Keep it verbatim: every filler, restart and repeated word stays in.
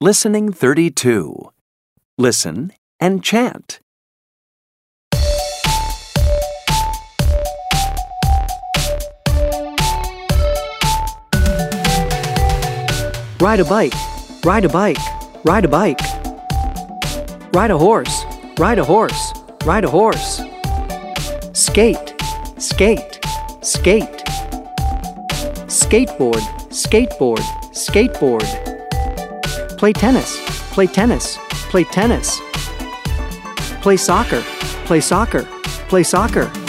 Listening thirty-two. Listen and chant. Ride a bike, ride a bike, ride a bike. Ride a horse, ride a horse, ride a horse. Skate, skate, skate. Skateboard, skateboard, skateboard. Play tennis, play tennis, play tennis. Play soccer, play soccer, play soccer.